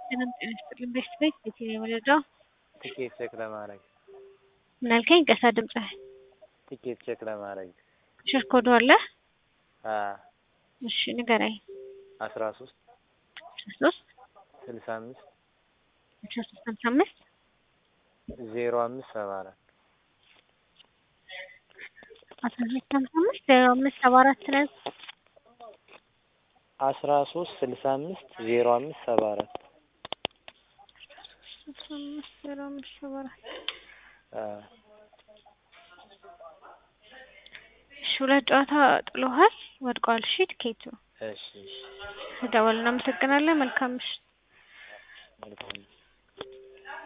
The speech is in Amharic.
ሰላም ጤና ይስጥልኝ። ቤት ቤት የወለደው ትኬት ቼክ ለማድረግ ምን አልከኝ? ቀሳ ድምጽህ ትኬት ቼክ ለማድረግ ሽር ኮዱ አለ? እሺ ንገረኝ። 13 13 65 1355 0574 1355 0574 ነው። 13 65 0574 ሁለት ጨዋታ ጥሎሃል፣ ወድቋል። እሺ ትኬቱ እሺ ደወልና አመሰግናለን። መልካም ምሽት። መልካም